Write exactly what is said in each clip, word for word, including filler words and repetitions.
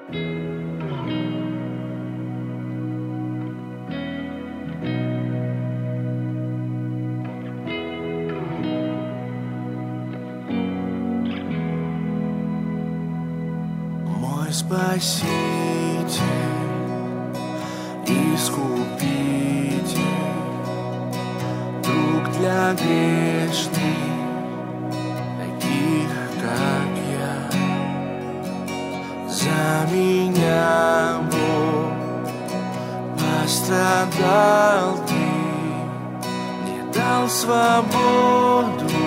Мой Спаситель, Искупитель, друг для грешных, таких как я. За меня, Бог, пострадал Ты, мне дал свободу,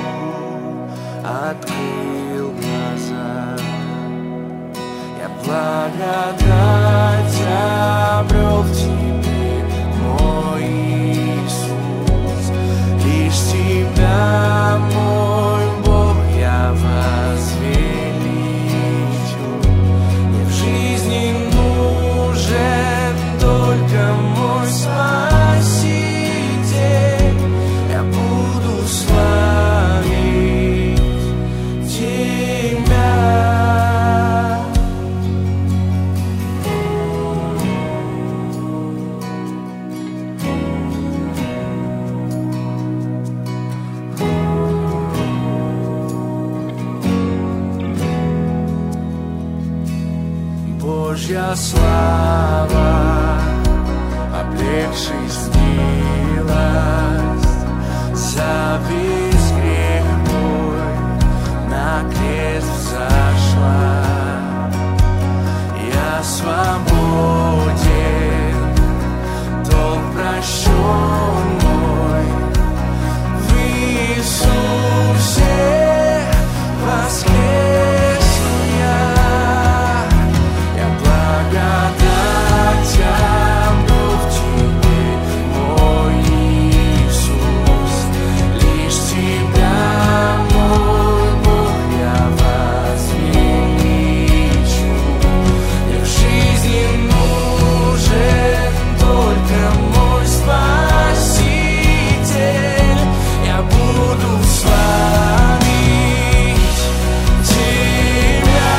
открыл глаза. Благодать обрел в Тебе, мой Иисус. Лишь Тебя, мой Бог, я возвеличу. Мне в жизни нужен только мой Спаситель. Я буду славить Тебя. Божья слава, облегший смилость, за весь грех мой на крест взошла. Я свободен, долг прощен мой, в Иисусе воскресну я. Благодать обрел в Тебе, мой Иисус. Лишь Тебя, мой Бог, я возвеличу. Мне в жизни нужен только мой Спаситель. Я буду славить Тебя.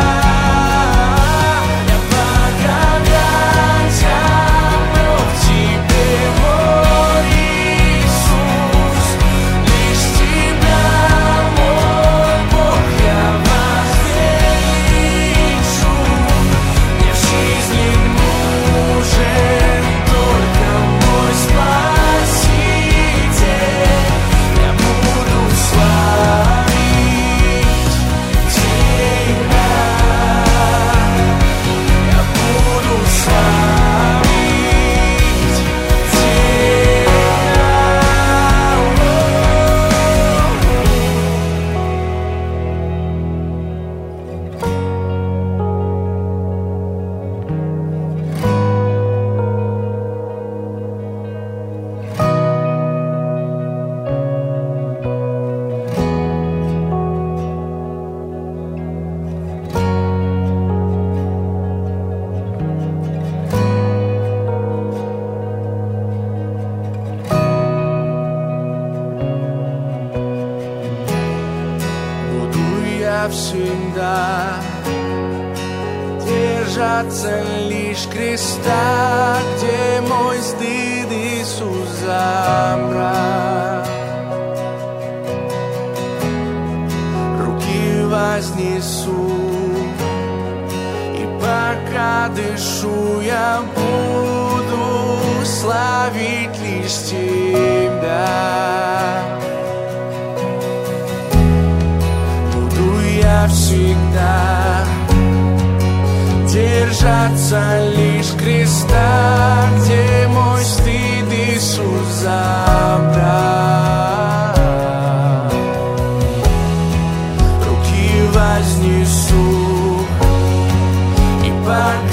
Всегда держаться лишь креста, где мой стыд Иисус забрал. Руки вознесу, и пока дышу, я буду славить лишь Тебя. Всегда держаться лишь креста, где мой стыд Иисус забрал. Руки вознесу, и пока